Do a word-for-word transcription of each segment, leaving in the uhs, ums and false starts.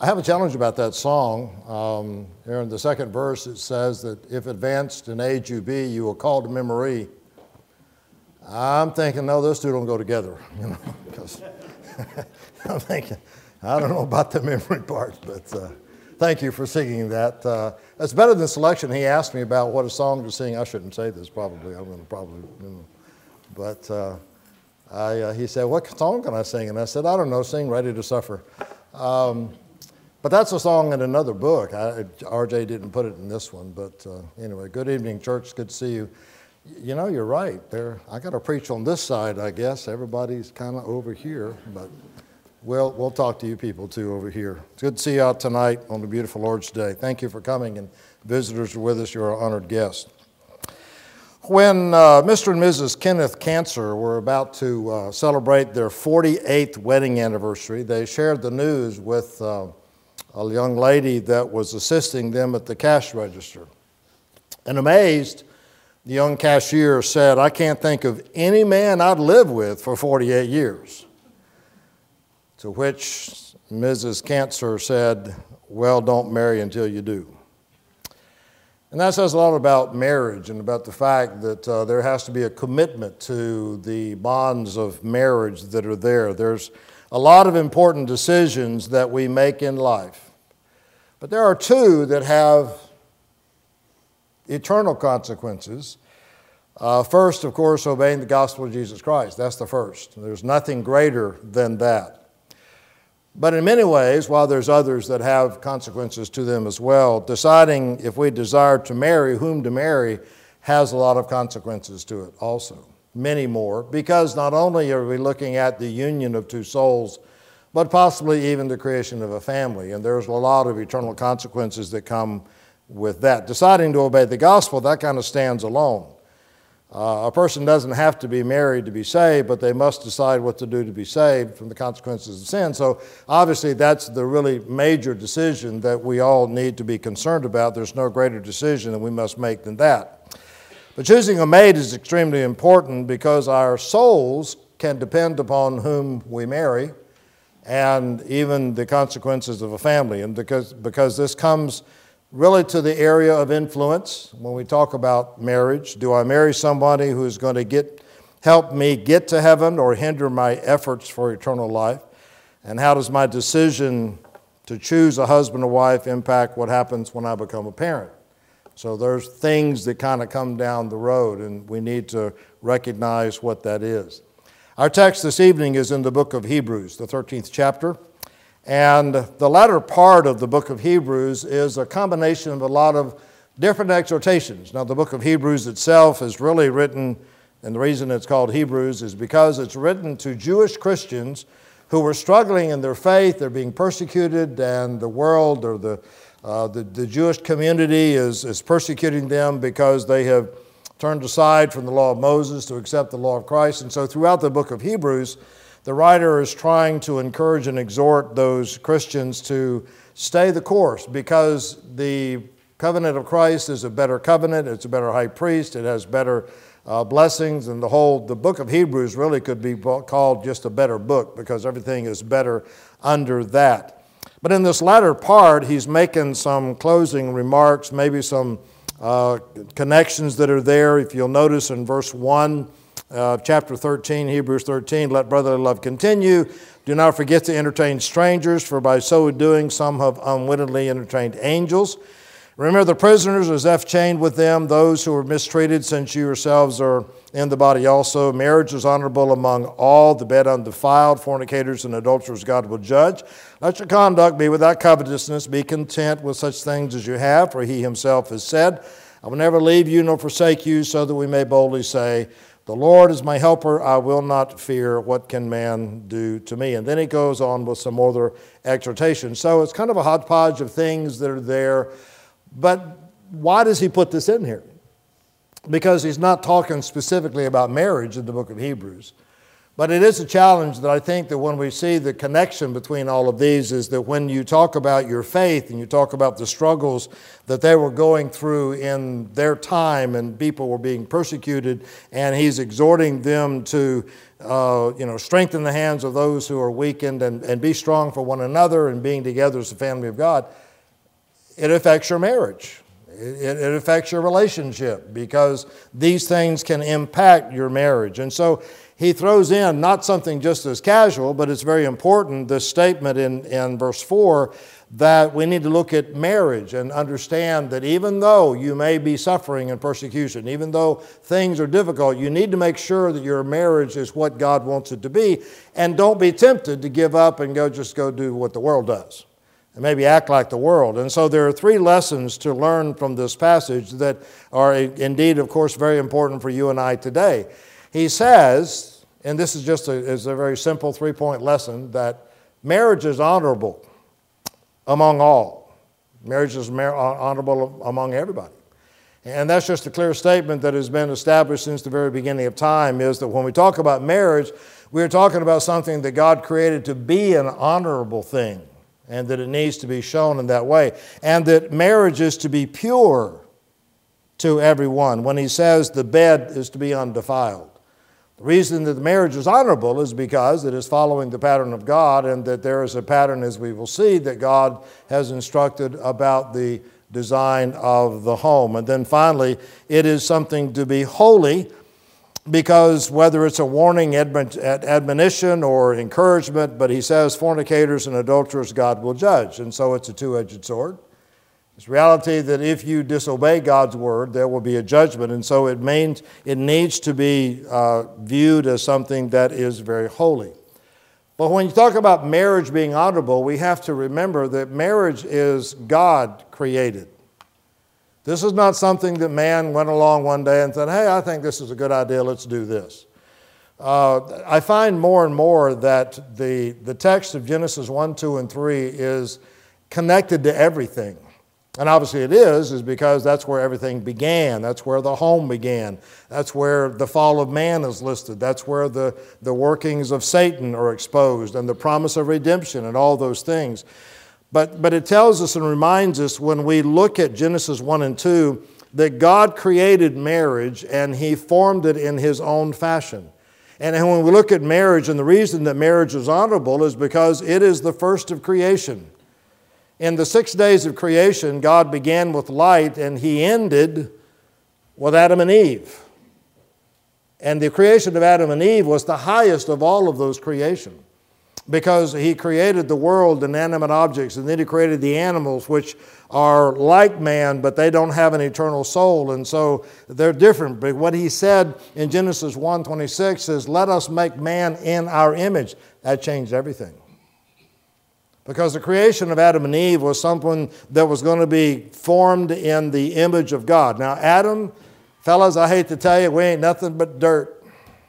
I have a challenge about that song. Um, here in the second verse it says that if advanced in age you be, you will call to memory. I'm thinking, no, those two don't go together, you know, because I'm thinking, I don't know about the memory part, but uh, thank you for singing that. Uh, it's better than selection. He asked me about what a song to sing. I shouldn't say this probably. I'm going to probably, you know, but uh, I, uh, he said, what song can I sing? And I said, I don't know, sing Ready to Suffer. Um, But that's a song in another book. I, R J didn't put it in this one. But uh, anyway, good evening, church. Good to see you. You know, you're right. There, I got to preach on this side, I guess. Everybody's kind of over here. But we'll, we'll talk to you people, too, over here. It's good to see you out tonight on the beautiful Lord's Day. Thank you for coming. And visitors are with us. You're an honored guest. When uh, Mister and Missus Kenneth Cancer were about to uh, celebrate their forty-eighth wedding anniversary, they shared the news with Uh, a young lady that was assisting them at the cash register. And amazed, the young cashier said, I can't think of any man I'd live with for forty-eight years. To which Missus Cancer said, well, don't marry until you do. And that says a lot about marriage and about the fact that uh, there has to be a commitment to the bonds of marriage that are there. There's a lot of important decisions that we make in life. But there are two that have eternal consequences. Uh, first, of course, obeying the gospel of Jesus Christ. That's the first. There's nothing greater than that. But in many ways, while there's others that have consequences to them as well, deciding if we desire to marry, whom to marry, has a lot of consequences to it also. Many more, because not only are we looking at the union of two souls, but possibly even the creation of a family. And there's a lot of eternal consequences that come with that. Deciding to obey the gospel, that kind of stands alone. Uh, a person doesn't have to be married to be saved, but they must decide what to do to be saved from the consequences of sin. So obviously that's the really major decision that we all need to be concerned about. There's no greater decision that we must make than that. But choosing a mate is extremely important because our souls can depend upon whom we marry and even the consequences of a family. And because, because this comes really to the area of influence when we talk about marriage. Do I marry somebody who's going to get, help me get to heaven or hinder my efforts for eternal life? And how does my decision to choose a husband or wife impact what happens when I become a parent? So there's things that kind of come down the road, and we need to recognize what that is. Our text this evening is in the book of Hebrews, the thirteenth chapter. And the latter part of the book of Hebrews is a combination of a lot of different exhortations. Now, the book of Hebrews itself is really written, and the reason it's called Hebrews is because it's written to Jewish Christians who were struggling in their faith. They're being persecuted, and the world or the Uh, the, the Jewish community is, is persecuting them because they have turned aside from the law of Moses to accept the law of Christ. And so throughout the book of Hebrews, the writer is trying to encourage and exhort those Christians to stay the course because the covenant of Christ is a better covenant. It's a better high priest. It has better uh, blessings. And the whole, the book of Hebrews really could be called just a better book because everything is better under that. But in this latter part, he's making some closing remarks, maybe some uh, connections that are there. If you'll notice in verse one, uh, chapter thirteen, Hebrews thirteen, let brotherly love continue. Do not forget to entertain strangers, for by so doing some have unwittingly entertained angels. Remember the prisoners as if chained with them, those who were mistreated, since you yourselves are in the body also. Marriage is honorable among all, the bed undefiled, fornicators and adulterers God will judge. Let your conduct be without covetousness. Be content with such things as you have, for he himself has said, I will never leave you nor forsake you, so that we may boldly say, the Lord is my helper, I will not fear. What can man do to me? And then he goes on with some other exhortation. So it's kind of a hodgepodge of things that are there. But why does he put this in here? Because he's not talking specifically about marriage in the book of Hebrews, But it is a challenge that I think that when we see the connection between all of these is that when you talk about your faith and you talk about the struggles that they were going through in their time and people were being persecuted, and he's exhorting them to uh, you know, strengthen the hands of those who are weakened and, and be strong for one another and being together as the family of God, it affects your marriage. It, it affects your relationship because these things can impact your marriage. And so he throws in not something just as casual, but it's very important, this statement in, in verse four, that we need to look at marriage and understand that even though you may be suffering in persecution, even though things are difficult, you need to make sure that your marriage is what God wants it to be, and don't be tempted to give up and go just go do what the world does and maybe act like the world. And so there are three lessons to learn from this passage that are indeed, of course, very important for you and I today. He says, and this is just a, is a very simple three-point lesson, that marriage is honorable among all. Marriage is mar- honorable among everybody. And that's just a clear statement that has been established since the very beginning of time, is that when we talk about marriage, we're talking about something that God created to be an honorable thing, and that it needs to be shown in that way. And that marriage is to be pure to everyone. When he says the bed is to be undefiled. The reason that the marriage is honorable is because it is following the pattern of God, and that there is a pattern, as we will see, that God has instructed about the design of the home. And then finally, it is something to be holy, because whether it's a warning, admonition, or encouragement, but he says fornicators and adulterers God will judge. And so it's a two-edged sword. It's reality that if you disobey God's word, there will be a judgment. And so it means it needs to be uh, viewed as something that is very holy. But when you talk about marriage being honorable, we have to remember that marriage is God created. This is not something that man went along one day and said, hey, I think this is a good idea, let's do this. Uh, I find more and more that the, the text of Genesis one, two, and three is connected to everything. And obviously it is, is because that's where everything began. That's where the home began. That's where the fall of man is listed. That's where the, the workings of Satan are exposed and the promise of redemption and all those things. But, but it tells us and reminds us when we look at Genesis one and two that God created marriage and he formed it in his own fashion. And when we look at marriage, and the reason that marriage is honorable is because it is the first of creation. In the six days of creation, God began with light and he ended with Adam and Eve. And the creation of Adam and Eve was the highest of all of those creations, because he created the world, inanimate objects, and then he created the animals, which are like man, but they don't have an eternal soul, and so they're different. But what he said in Genesis one twenty-six is, let us make man in our image. That changed everything. Because the creation of Adam and Eve was something that was going to be formed in the image of God. Now, Adam, fellas, I hate to tell you, we ain't nothing but dirt.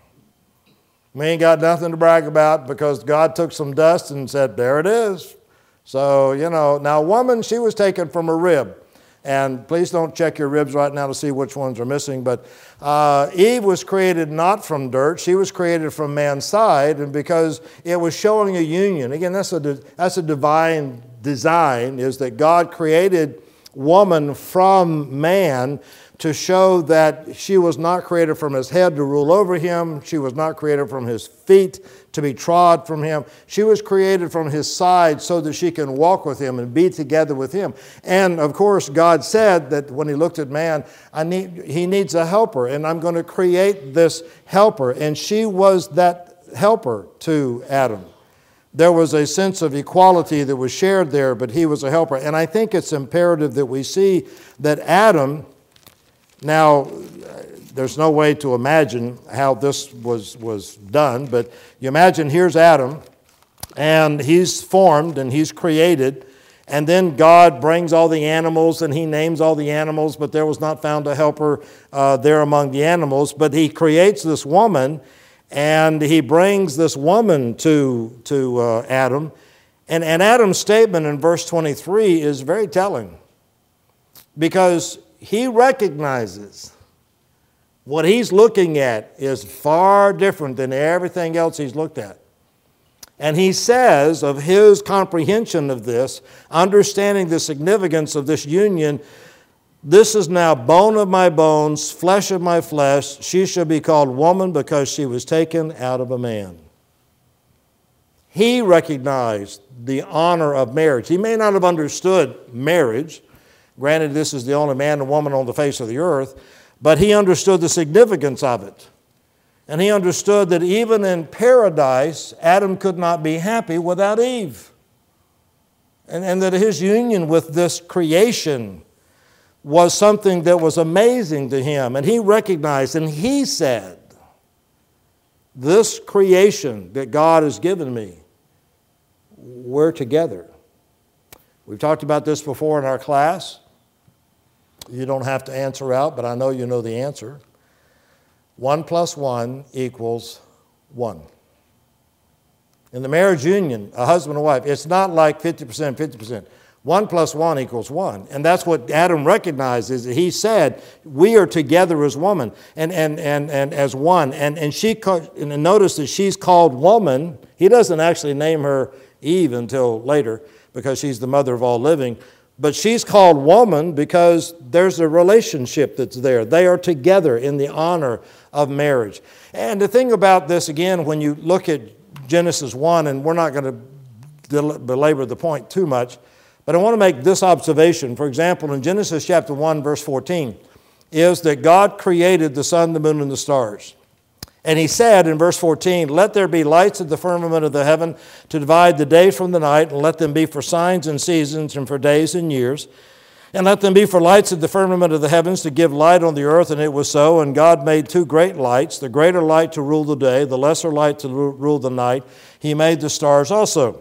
We ain't got nothing to brag about, because God took some dust and said, there it is. So, you know, now woman, she was taken from a rib. And please don't check your ribs right now to see which ones are missing. But uh, Eve was created not from dirt. She was created from man's side. And because it was showing a union. Again, that's a, that's a divine design, is that God created woman from man to show that she was not created from his head to rule over him. She was not created from his feet to be trod from him. She was created from his side so that she can walk with him and be together with him. And of course, God said that when he looked at man, I need, he needs a helper, and I'm going to create this helper. And she was that helper to Adam. There was a sense of equality that was shared there, but he was a helper. And I think it's imperative that we see that Adam, now, there's no way to imagine how this was, was done, but you imagine here's Adam, and he's formed and he's created, and then God brings all the animals and he names all the animals, but there was not found a helper uh, there among the animals. But he creates this woman, and he brings this woman to, to uh, Adam. And, and Adam's statement in verse twenty-three is very telling, because he recognizes What he's looking at is far different than everything else he's looked at. And he says of his comprehension of this, understanding the significance of this union, this is now bone of my bones, flesh of my flesh. She shall be called woman because she was taken out of a man. He recognized the honor of marriage. He may not have understood marriage. Granted, this is the only man and woman on the face of the earth, but he understood the significance of it. And he understood that even in paradise, Adam could not be happy without Eve. And, and that his union with this creation was something that was amazing to him. And he recognized, and he said, this creation that God has given me, we're together. We've talked about this before in our class. You don't have to answer out, but I know you know the answer. One plus one equals one. In the marriage union, a husband and wife, it's not like fifty percent, fifty percent. One plus one equals one. And that's what Adam recognizes. He said, we are together as woman and, and, and, and as one. And, and, she, and notice that she's called woman. He doesn't actually name her Eve until later because she's the mother of all living. But she's called woman because there's a relationship that's there. They are together in the honor of marriage. And the thing about this, again, when you look at Genesis one, and we're not going to belabor the point too much, but I want to make this observation. For example, in Genesis chapter one, verse fourteen, is that God created the sun, the moon, and the stars. And he said in verse fourteen, let there be lights in the firmament of the heaven to divide the day from the night, and let them be for signs and seasons and for days and years. And let them be for lights in the firmament of the heavens to give light on the earth. And it was so. And God made two great lights, the greater light to rule the day, the lesser light to rule the night. He made the stars also.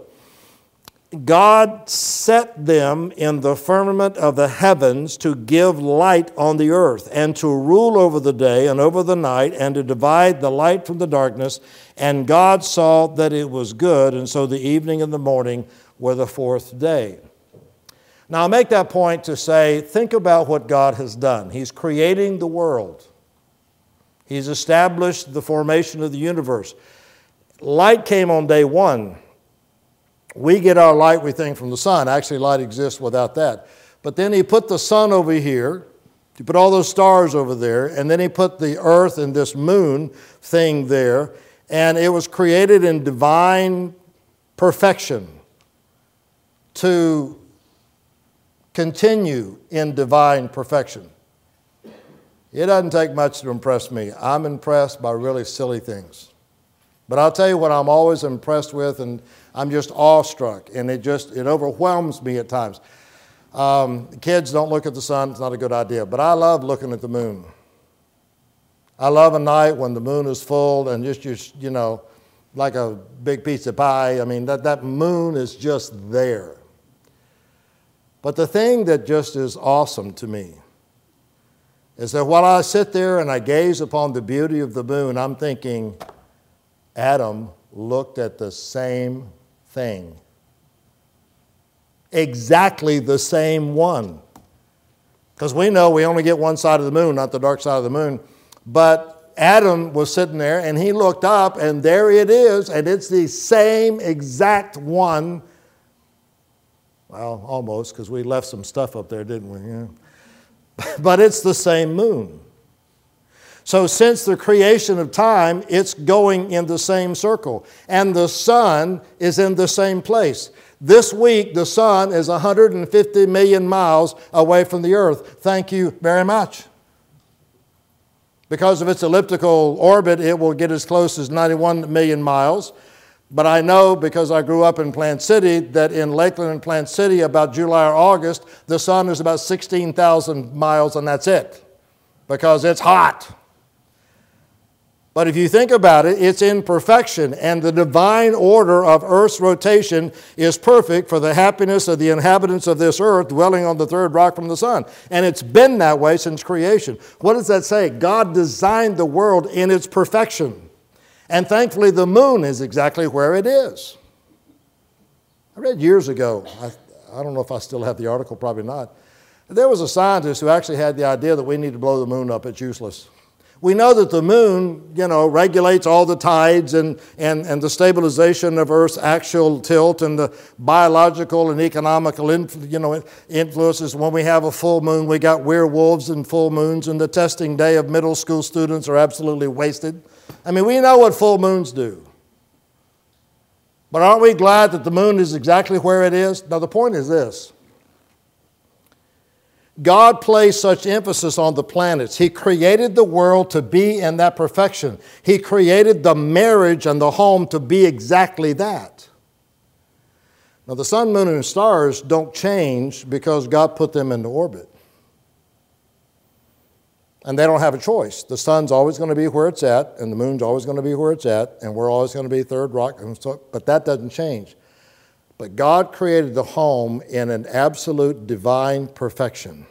God set them in the firmament of the heavens to give light on the earth and to rule over the day and over the night and to divide the light from the darkness. And God saw that it was good, and so the evening and the morning were the fourth day. Now, I'll make that point to say, think about what God has done. He's creating the world. He's established the formation of the universe. Light came on day one. We get our light, we think, from the sun. Actually, light exists without that. But then he put the sun over here. He put all those stars over there. And then he put the earth and this moon thing there. And it was created in divine perfection to continue in divine perfection. It doesn't take much to impress me. I'm impressed by really silly things. But I'll tell you what I'm always impressed with, and I'm just awestruck, and it just, it overwhelms me at times. Um, kids don't look at the sun, it's not a good idea, but I love looking at the moon. I love a night when the moon is full and just, just you know, like a big piece of pie. I mean, that, that moon is just there. But the thing that just is awesome to me is that while I sit there and I gaze upon the beauty of the moon, I'm thinking, Adam looked at the same thing. Exactly the same one. Because we know we only get one side of the moon, not the dark side of the moon. But Adam was sitting there and he looked up and there it is, and it's the same exact one. Well, almost, because we left some stuff up there, didn't we? Yeah. But it's the same moon. So since the creation of time, it's going in the same circle. And the sun is in the same place. This week, the sun is one hundred fifty million miles away from the earth. Thank you very much. Because of its elliptical orbit, it will get as close as ninety-one million miles. But I know, because I grew up in Plant City, that in Lakeland and Plant City, about July or August, the sun is about sixteen thousand miles, and that's it. Because it's hot. But if you think about it, it's in perfection, and the divine order of Earth's rotation is perfect for the happiness of the inhabitants of this earth dwelling on the third rock from the sun. And it's been that way since creation. What does that say? God designed the world in its perfection. And thankfully, the moon is exactly where it is. I read years ago, I, I don't know if I still have the article, probably not. There was a scientist who actually had the idea that we need to blow the moon up. It's useless. We know that the moon, you know, regulates all the tides and, and, and the stabilization of Earth's axial tilt and the biological and economical influ, you know, influences. When we have a full moon, we got werewolves and full moons, and the testing day of middle school students are absolutely wasted. I mean, we know what full moons do. But aren't we glad that the moon is exactly where it is? Now, the point is this. God placed such emphasis on the planets. He created the world to be in that perfection. He created the marriage and the home to be exactly that. Now, the sun, moon, and stars don't change because God put them into orbit. And they don't have a choice. The sun's always going to be where it's at, and the moon's always going to be where it's at, and we're always going to be third rock. But that doesn't change. But God created the home in an absolute divine perfection.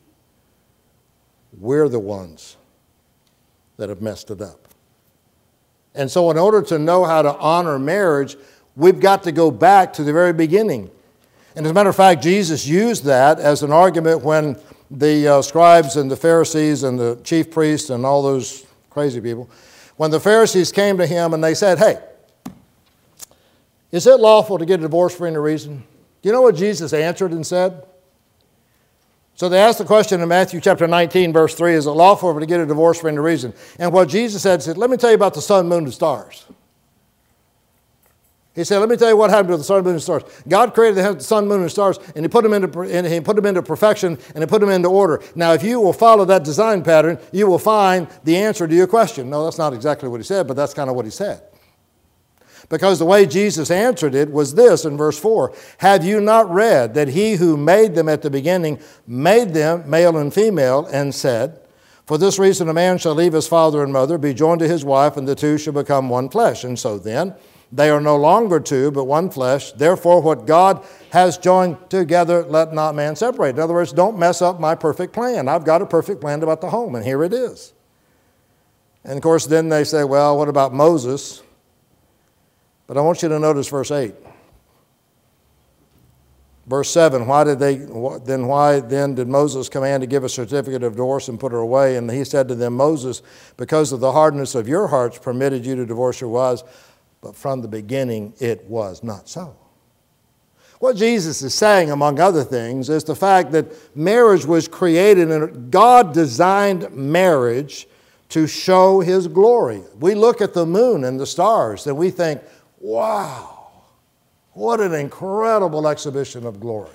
We're the ones that have messed it up. And so in order to know how to honor marriage, we've got to go back to the very beginning. And as a matter of fact, Jesus used that as an argument when the uh, scribes and the Pharisees and the chief priests and all those crazy people, when the Pharisees came to him and they said, hey, is it lawful to get a divorce for any reason? Do you know what Jesus answered and said? So they asked the question in Matthew chapter nineteen, verse three, is it lawful to get a divorce for any reason? And what Jesus said, said, let me tell you about the sun, moon, and stars. He said, let me tell you what happened to the sun, moon, and stars. God created the sun, moon, and stars, and he put them into, and he put them into perfection, and he put them into order. Now, if you will follow that design pattern, you will find the answer to your question. No, that's not exactly what he said, but that's kind of what he said. Because the way Jesus answered it was this in verse four. Have you not read that he who made them at the beginning made them male and female, and said, for this reason a man shall leave his father and mother, be joined to his wife, and the two shall become one flesh. And so then, they are no longer two, but one flesh. Therefore, what God has joined together, let not man separate. In other words, don't mess up my perfect plan. I've got a perfect plan about the home, and here it is. And of course, then they say, well, what about Moses? But I want you to notice verse eight. Verse seven, why did they, then why then did Moses command to give a certificate of divorce and put her away? And he said to them, Moses, because of the hardness of your hearts, permitted you to divorce your wives, but from the beginning it was not so. What Jesus is saying, among other things, is the fact that marriage was created, and God designed marriage to show his glory. We look at the moon and the stars and we think, wow, what an incredible exhibition of glory.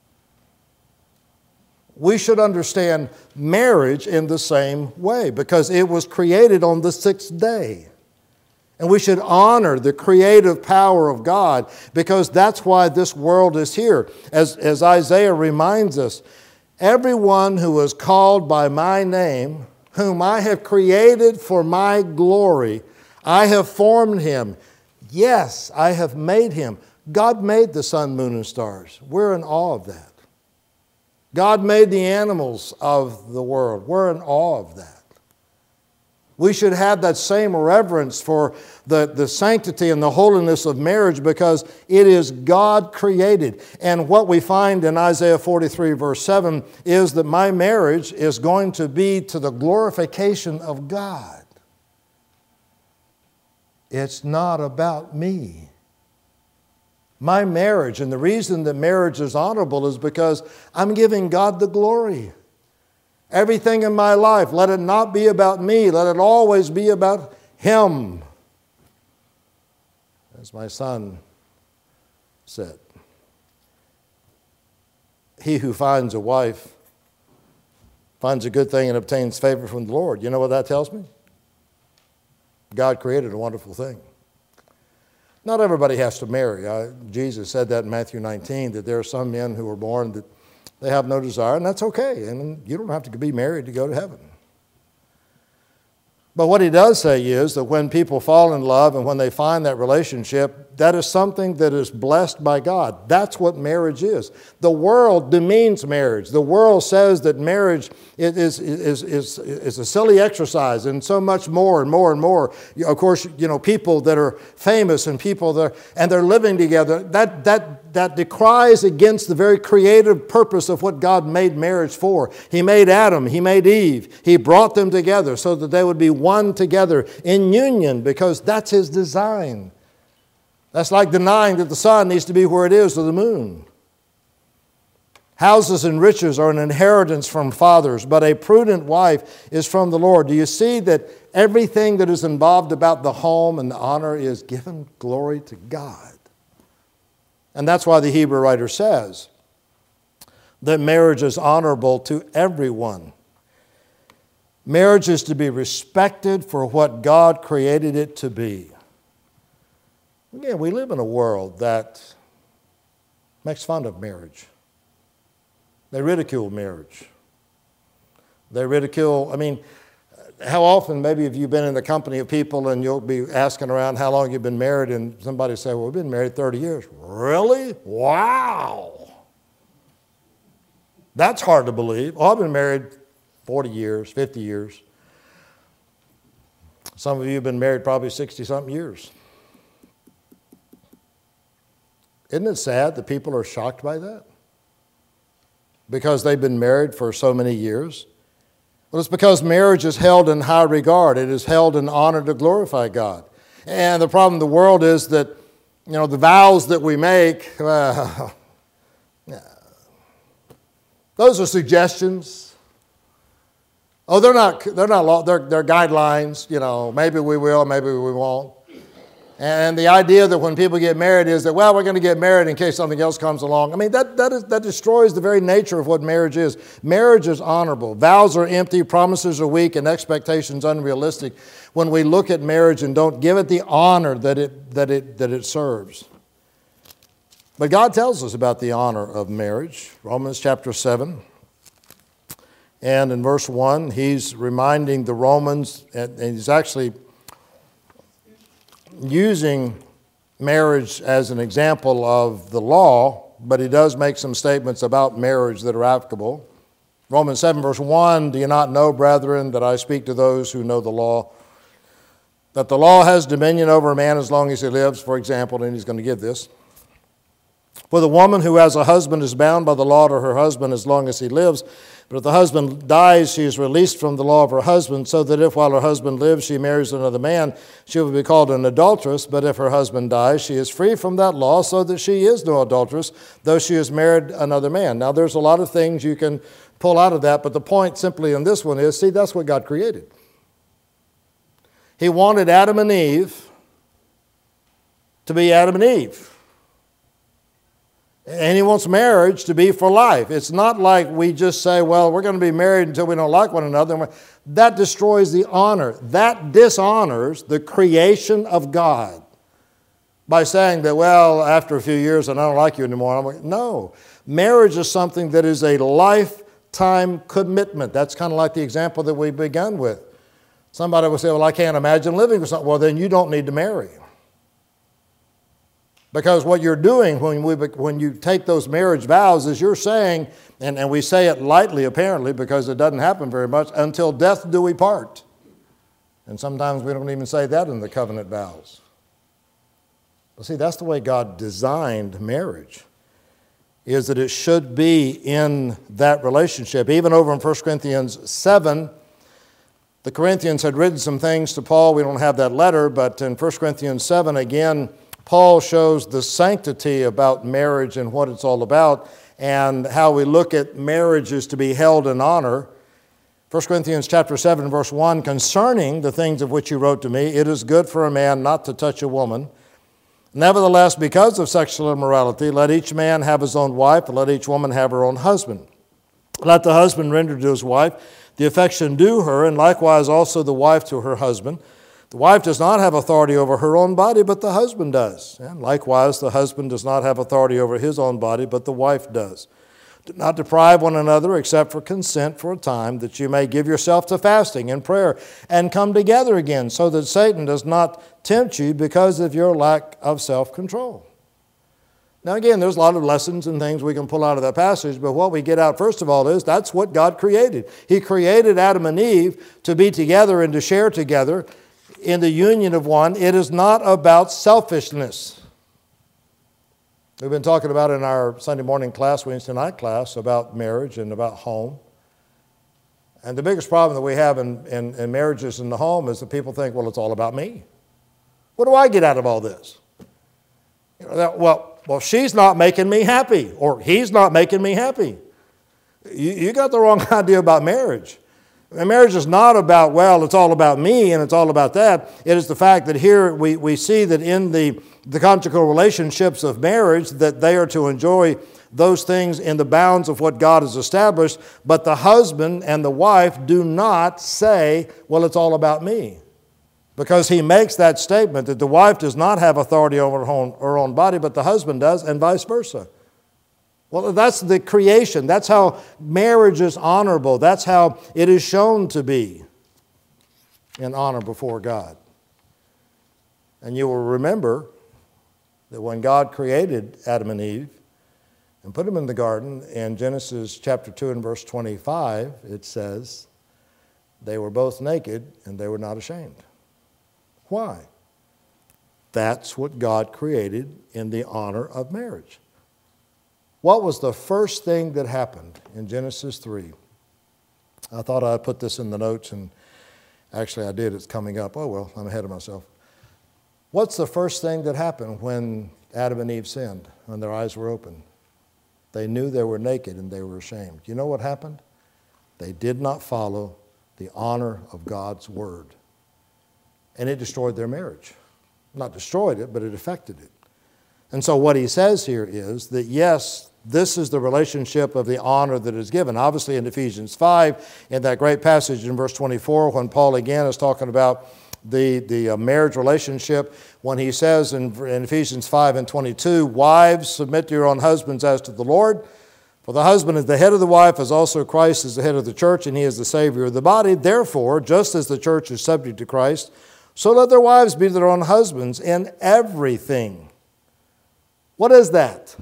We should understand marriage in the same way because it was created on the sixth day. And we should honor the creative power of God because that's why this world is here. As, as Isaiah reminds us, everyone who is called by my name, whom I have created for my glory, I have formed him. Yes, I have made him. God made the sun, moon, and stars. We're in awe of that. God made the animals of the world. We're in awe of that. We should have that same reverence for the, the sanctity and the holiness of marriage because it is God created. And what we find in Isaiah forty-three verse seven is that my marriage is going to be to the glorification of God. It's not about me. My marriage, and the reason that marriage is honorable is because I'm giving God the glory. Everything in my life, let it not be about me. Let it always be about him. As my son said, he who finds a wife finds a good thing and obtains favor from the Lord. You know what that tells me? God created a wonderful thing. Not everybody has to marry. I, Jesus said that in Matthew nineteen, that there are some men who are born that they have no desire, and that's okay. And you don't have to be married to go to heaven. But what he does say is that when people fall in love and when they find that relationship, that is something that is blessed by God. That's what marriage is. The world demeans marriage. The world says that marriage is, is, is, is a silly exercise and so much more and more and more. Of course, you know, people that are famous and people that are, and they're living together, that, that, that decries against the very creative purpose of what God made marriage for. He made Adam, He made Eve. He brought them together so that they would be one together in union, because that's His design. That's like denying that the sun needs to be where it is, or the moon. Houses and riches are an inheritance from fathers, but a prudent wife is from the Lord. Do you see that everything that is involved about the home and the honor is given glory to God? And that's why the Hebrew writer says that marriage is honorable to everyone. Marriage is to be respected for what God created it to be. Again, we live in a world that makes fun of marriage. They ridicule marriage. They ridicule, I mean, how often maybe have you been in the company of people and you'll be asking around how long you've been married, and somebody say, well, we've been married thirty years. Really? Wow. That's hard to believe. Oh, I've been married forty years, fifty years. Some of you have been married probably sixty-something years. Isn't it sad that people are shocked by that? Because they've been married for so many years? Well, it's because marriage is held in high regard. It is held in honor to glorify God. And the problem in the world is that, you know, the vows that we make, well, those are suggestions. Oh, they're not, they're not law, they're, they're guidelines, you know, maybe we will, maybe we won't. And the idea that when people get married is that, well, we're going to get married in case something else comes along. I mean, that, that, is, that destroys the very nature of what marriage is. Marriage is honorable. Vows are empty, promises are weak, and expectations unrealistic when we look at marriage and don't give it the honor that it, that it, that it serves. But God tells us about the honor of marriage. Romans chapter seven. And in verse one, He's reminding the Romans, and He's actually using marriage as an example of the law, but He does make some statements about marriage that are applicable. Romans seven verse one, do you not know, brethren, that I speak to those who know the law, that the law has dominion over a man as long as he lives, for example, and he's going to give this. For the woman who has a husband is bound by the law to her husband as long as he lives. But if the husband dies, she is released from the law of her husband, so that if while her husband lives she marries another man, she will be called an adulteress. But if her husband dies, she is free from that law, so that she is no adulteress, though she has married another man. Now, there's a lot of things you can pull out of that, but the point simply in this one is, see, that's what God created. He wanted Adam and Eve to be Adam and Eve. And He wants marriage to be for life. It's not like we just say, well, we're going to be married until we don't like one another. That destroys the honor. That dishonors the creation of God by saying that, well, after a few years and I don't like you anymore. I'm like, no. Marriage is something that is a lifetime commitment. That's kind of like the example that we began with. Somebody will say, well, I can't imagine living with something. Well, then you don't need to marry. Because what you're doing when, we, when you take those marriage vows is you're saying, and, and we say it lightly apparently because it doesn't happen very much, until death do we part. And sometimes we don't even say that in the covenant vows. But see, that's the way God designed marriage, is that it should be in that relationship. Even over in First Corinthians seven, the Corinthians had written some things to Paul. We don't have that letter, but in First Corinthians seven, again, Paul shows the sanctity about marriage and what it's all about, and how we look at marriages to be held in honor. First Corinthians chapter seven, verse one, concerning the things of which you wrote to me, it is good for a man not to touch a woman. Nevertheless, because of sexual immorality, let each man have his own wife, and let each woman have her own husband. Let the husband render to his wife the affection due her, and likewise also the wife to her husband. The wife does not have authority over her own body, but the husband does. And likewise, the husband does not have authority over his own body, but the wife does. Do not deprive one another except for consent for a time, that you may give yourself to fasting and prayer and come together again, so that Satan does not tempt you because of your lack of self-control. Now again, there's a lot of lessons and things we can pull out of that passage, but what we get out first of all is that's what God created. He created Adam and Eve to be together and to share together in the union of one. It is not about selfishness. We've been talking about in our Sunday morning class, Wednesday night class, about marriage and about home. And the biggest problem that we have in, in, in marriages in the home is that people think, well, it's all about me. What do I get out of all this? You know, that, well, well, she's not making me happy, or he's not making me happy. You, you got the wrong idea about marriage. And marriage is not about, well, it's all about me and it's all about that. It is the fact that here we, we see that in the, the conjugal relationships of marriage that they are to enjoy those things in the bounds of what God has established, but the husband and the wife do not say, well, it's all about me. Because he makes that statement that the wife does not have authority over her own, her own body, but the husband does, and vice versa. Well, that's the creation. That's how marriage is honorable. That's how it is shown to be in honor before God. And you will remember that when God created Adam and Eve and put them in the garden, in Genesis chapter two and verse twenty-five, it says, they were both naked and they were not ashamed. Why? That's what God created in the honor of marriage. What was the first thing that happened in Genesis three? I thought I'd put this in the notes, and actually I did. It's coming up. Oh, well, I'm ahead of myself. What's the first thing that happened when Adam and Eve sinned, when their eyes were open? They knew they were naked and they were ashamed. You know what happened? They did not follow the honor of God's word. And it destroyed their marriage. Not destroyed it, but it affected it. And so what he says here is that, yes, this is the relationship of the honor that is given. Obviously in Ephesians five, in that great passage in verse twenty-four, when Paul again is talking about the, the uh, marriage relationship, when he says in, in Ephesians five and twenty-two, wives, submit to your own husbands as to the Lord. For the husband is the head of the wife, as also Christ is the head of the church, and he is the Savior of the body. Therefore, just as the church is subject to Christ, so let their wives be to their own husbands in everything. What is that?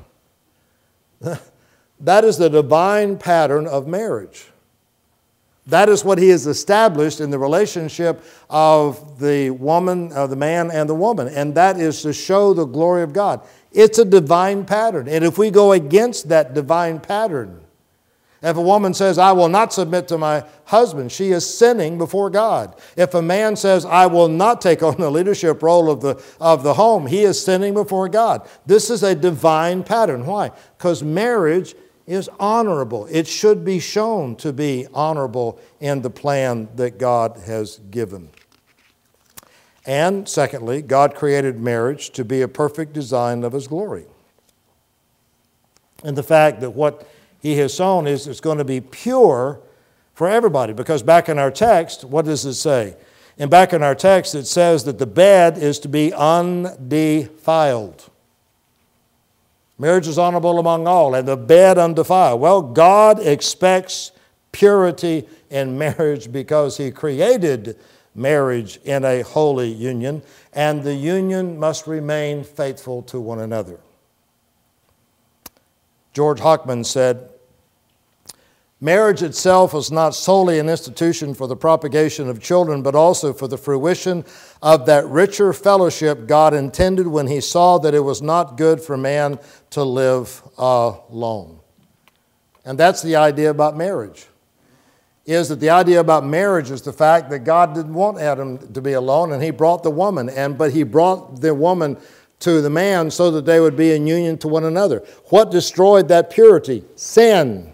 That is the divine pattern of marriage. That is what he has established in the relationship of the woman, of the man and the woman. And that is to show the glory of God. It's a divine pattern. And if we go against that divine pattern, if a woman says, I will not submit to my husband, she is sinning before God. If a man says, I will not take on the leadership role of the, of the home, he is sinning before God. This is a divine pattern. Why? Because marriage is honorable. It should be shown to be honorable in the plan that God has given. And secondly, God created marriage to be a perfect design of His glory. And the fact that what He has sown is it's going to be pure for everybody. Because back in our text, what does it say? And back in our text, it says that the bed is to be undefiled. Marriage is honorable among all, and the bed undefiled. Well, God expects purity in marriage because He created marriage in a holy union, and the union must remain faithful to one another. George Hockman said, marriage itself is not solely an institution for the propagation of children, but also for the fruition of that richer fellowship God intended when He saw that it was not good for man to live alone. And that's the idea about marriage, is that the idea about marriage is the fact that God didn't want Adam to be alone, and He brought the woman, and but He brought the woman to the man so that they would be in union to one another. What destroyed that purity? Sin.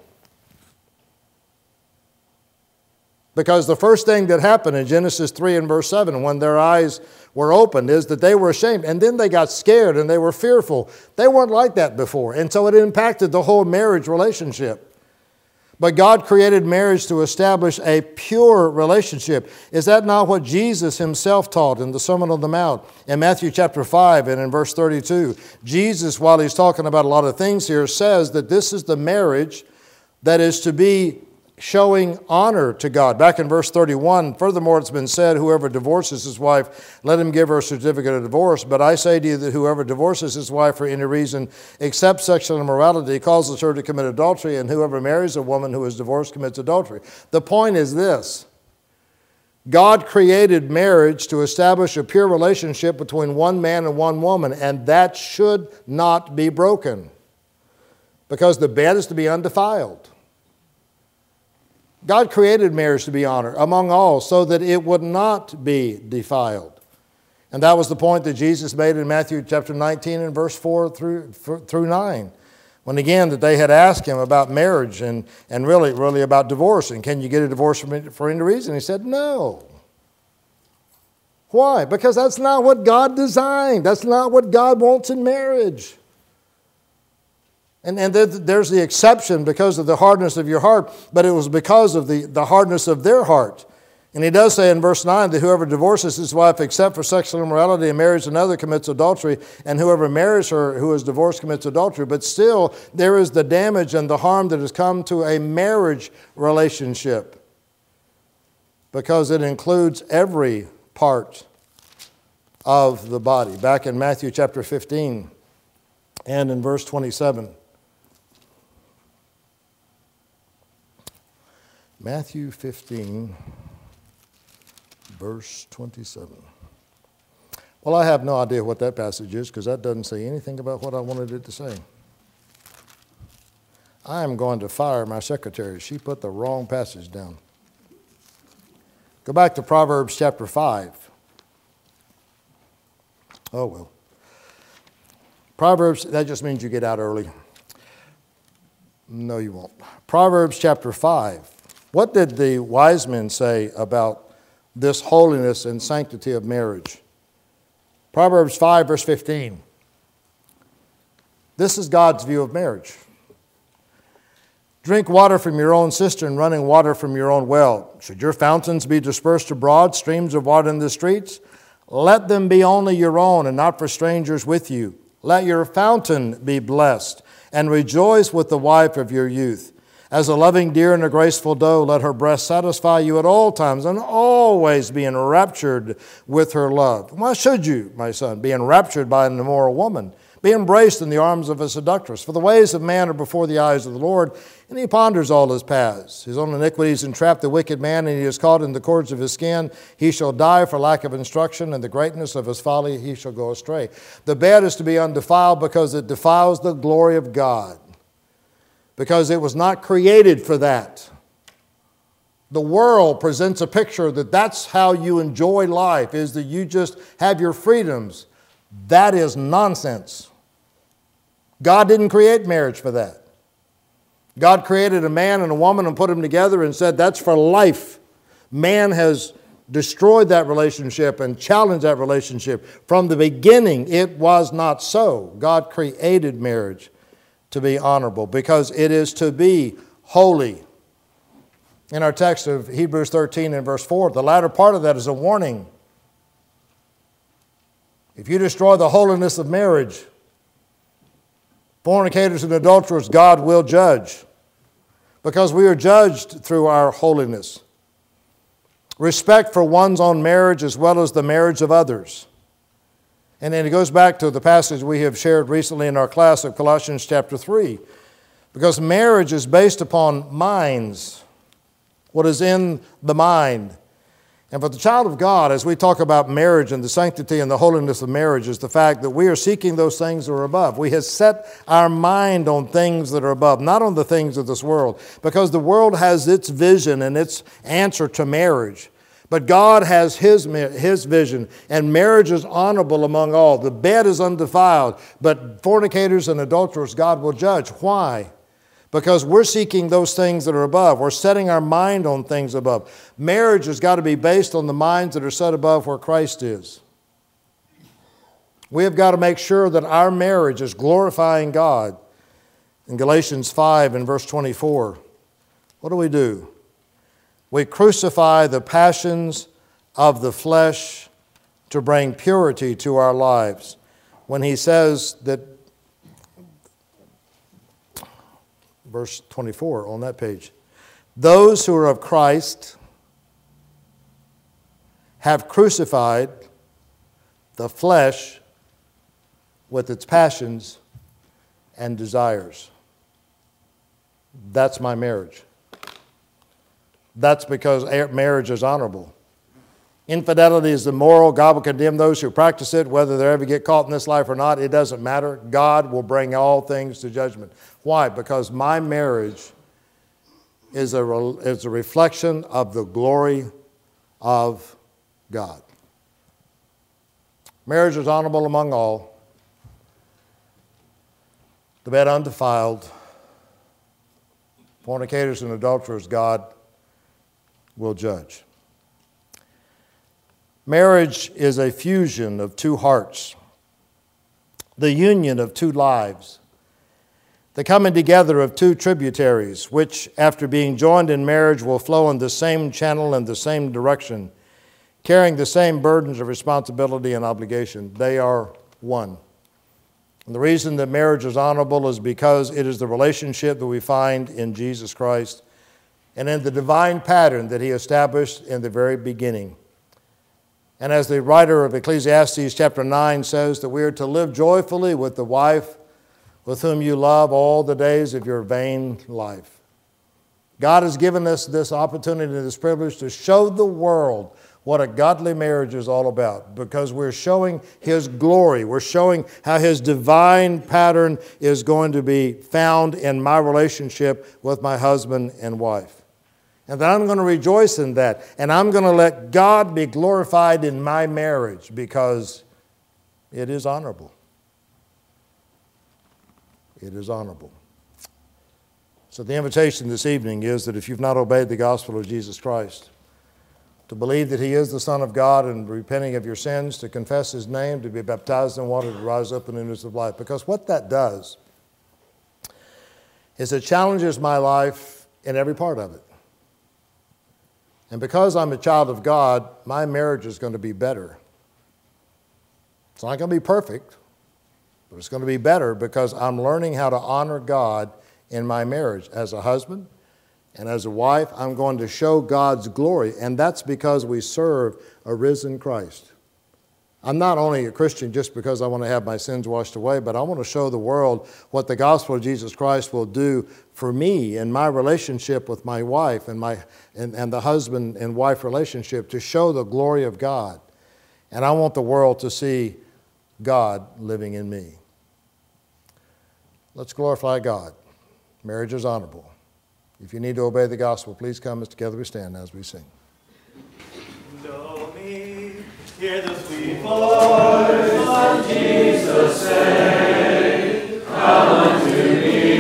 Because the first thing that happened in Genesis three and verse seven, when their eyes were opened, is that they were ashamed. And then they got scared and they were fearful. They weren't like that before. And so it impacted the whole marriage relationship. But God created marriage to establish a pure relationship. Is that not what Jesus Himself taught in the Sermon on the Mount? In Matthew chapter five and in verse thirty-two, Jesus, while He's talking about a lot of things here, says that this is the marriage that is to be showing honor to God. Back in verse thirty-one, furthermore, it's been said, whoever divorces his wife, let him give her a certificate of divorce. But I say to you that whoever divorces his wife for any reason except sexual immorality causes her to commit adultery, and whoever marries a woman who is divorced commits adultery. The point is this: God created marriage to establish a pure relationship between one man and one woman, and that should not be broken, because the bed is to be undefiled. God created marriage to be honored among all so that it would not be defiled. And that was the point that Jesus made in Matthew chapter nineteen and verse four through, through nine. When again that they had asked him about marriage and, and really, really about divorce. And can you get a divorce for, for any reason? He said, no. Why? Because that's not what God designed. That's not what God wants in marriage. And, and there's the exception because of the hardness of your heart, but it was because of the, the hardness of their heart. And he does say in verse nine that whoever divorces his wife except for sexual immorality and marries another commits adultery, and whoever marries her who is divorced commits adultery. But still, there is the damage and the harm that has come to a marriage relationship because it includes every part of the body. Back in Matthew chapter fifteen and in verse twenty-seven. Matthew fifteen, verse twenty-seven. Well, I have no idea what that passage is because that doesn't say anything about what I wanted it to say. I am going to fire my secretary. She put the wrong passage down. Go back to Proverbs chapter five. Oh, well. Proverbs, that just means you get out early. No, you won't. Proverbs chapter five. What did the wise men say about this holiness and sanctity of marriage? Proverbs five, verse fifteen. This is God's view of marriage. Drink water from your own cistern, running water from your own well. Should your fountains be dispersed abroad, streams of water in the streets? Let them be only your own and not for strangers with you. Let your fountain be blessed, and rejoice with the wife of your youth. As a loving deer and a graceful doe, let her breast satisfy you at all times, and always be enraptured with her love. Why should you, my son, be enraptured by an immoral woman? Be embraced in the arms of a seductress. For the ways of man are before the eyes of the Lord, and he ponders all his paths. His own iniquities entrap the wicked man, and he is caught in the cords of his skin. He shall die for lack of instruction, and the greatness of his folly he shall go astray. The bed is to be undefiled because it defiles the glory of God, because it was not created for that. The world presents a picture that that's how you enjoy life, is that you just have your freedoms. That is nonsense. God didn't create marriage for that. God created a man and a woman and put them together and said that's for life. Man has destroyed that relationship and challenged that relationship. From the beginning, it was not so. God created marriage to be honorable because it is to be holy. In our text of Hebrews thirteen and verse four, the latter part of that is a warning. If you destroy the holiness of marriage, fornicators and adulterers, God will judge, because we are judged through our holiness. Respect for one's own marriage as well as the marriage of others. And then it goes back to the passage we have shared recently in our class of Colossians chapter three. Because marriage is based upon minds, what is in the mind. And for the child of God, as we talk about marriage and the sanctity and the holiness of marriage, is the fact that we are seeking those things that are above. We have set our mind on things that are above, not on the things of this world, because the world has its vision and its answer to marriage. But God has His, His vision, and marriage is honorable among all. The bed is undefiled, but fornicators and adulterers God will judge. Why? Because we're seeking those things that are above. We're setting our mind on things above. Marriage has got to be based on the minds that are set above where Christ is. We have got to make sure that our marriage is glorifying God. In Galatians five and verse twenty-four, what do we do? We crucify the passions of the flesh to bring purity to our lives. When he says that verse twenty-four on that page. Those who are of Christ have crucified the flesh with its passions and desires. That's my marriage. That's because marriage is honorable. Infidelity is immoral. God will condemn those who practice it, whether they ever get caught in this life or not. It doesn't matter. God will bring all things to judgment. Why? Because my marriage is a, is a reflection of the glory of God. Marriage is honorable among all. The bed undefiled. Fornicators and adulterers, God will judge. Marriage is a fusion of two hearts, the union of two lives, the coming together of two tributaries, which, after being joined in marriage, will flow in the same channel and the same direction, carrying the same burdens of responsibility and obligation. They are one. And the reason that marriage is honorable is because it is the relationship that we find in Jesus Christ and in the divine pattern that He established in the very beginning. And as the writer of Ecclesiastes chapter nine says, that we are to live joyfully with the wife with whom you love all the days of your vain life. God has given us this opportunity and this privilege to show the world what a godly marriage is all about, because we're showing His glory. We're showing how His divine pattern is going to be found in my relationship with my husband and wife. And that I'm going to rejoice in that. And I'm going to let God be glorified in my marriage because it is honorable. It is honorable. So the invitation this evening is that if you've not obeyed the gospel of Jesus Christ, to believe that He is the Son of God and repenting of your sins, to confess His name, to be baptized in water, to rise up in the newness of life. Because what that does is it challenges my life in every part of it. And because I'm a child of God, my marriage is going to be better. It's not going to be perfect, but it's going to be better because I'm learning how to honor God in my marriage. As a husband and as a wife, I'm going to show God's glory, and that's because we serve a risen Christ. I'm not only a Christian just because I want to have my sins washed away, but I want to show the world what the gospel of Jesus Christ will do for me in my relationship with my wife and, my, and, and the husband and wife relationship, to show the glory of God. And I want the world to see God living in me. Let's glorify God. Marriage is honorable. If you need to obey the gospel, please come as together we stand as we sing. Know me, hear the sweet voice of Jesus.